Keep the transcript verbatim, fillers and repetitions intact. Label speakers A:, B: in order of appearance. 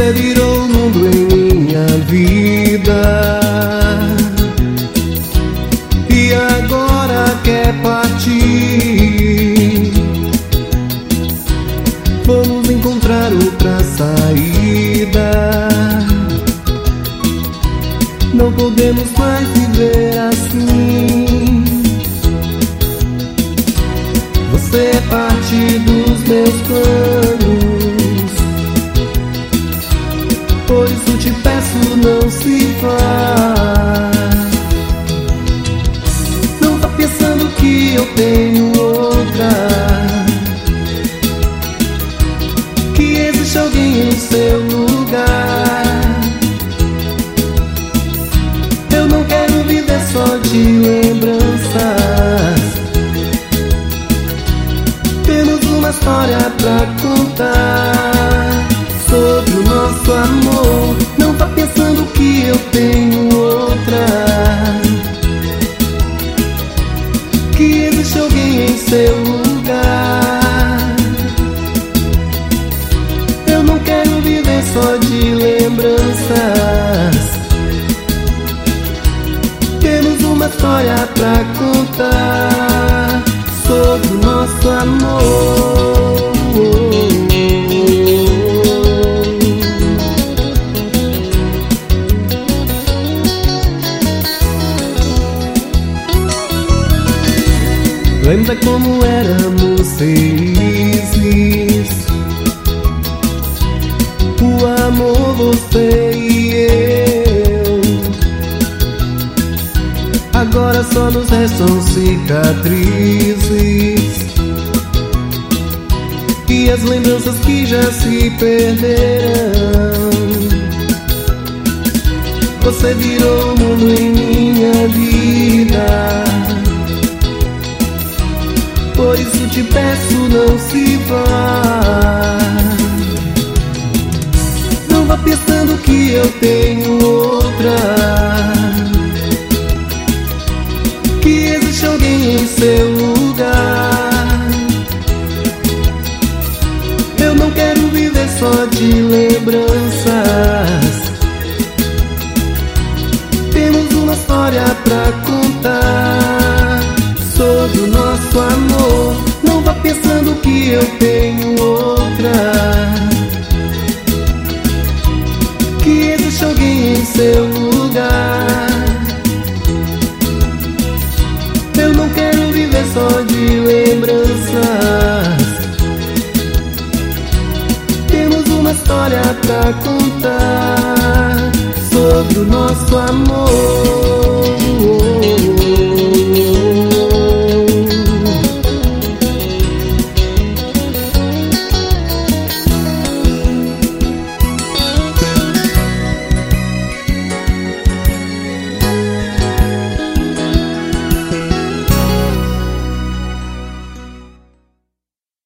A: Você virou o mundo em minha vida e agora quer partir. Vamos encontrar outra saída. Não podemos mais viver assim. Você é parte dos meus planos, por isso te peço, não se vá. Não vá pensando que eu tenho outra, que existe alguém em seu lugar. Eu não quero viver só de lembranças. Temos uma história pra contar sobre o nosso amor. Não vá pensando que eu tenho outra, que existe alguém em seu lugar. Eu não quero viver só de lembranças. Temos uma história pra contar sobre o nosso amor. Lembra como éramos felizes, o amor, você e eu. Agora só nos restam cicatrizes e as lembranças que já se perderam. Você virou o mundo em minha vida, por isso te peço, não se vá. Não vá pensando que eu tenho outra, que existe alguém em seu lugar. Eu não quero viver só de lembranças. Temos uma história pra contar sobre o nosso amor. Não vá pensando que eu tenho outra, que existe alguém em seu lugar. Eu não quero viver só de lembranças. Temos uma história pra contar sobre o nosso amor.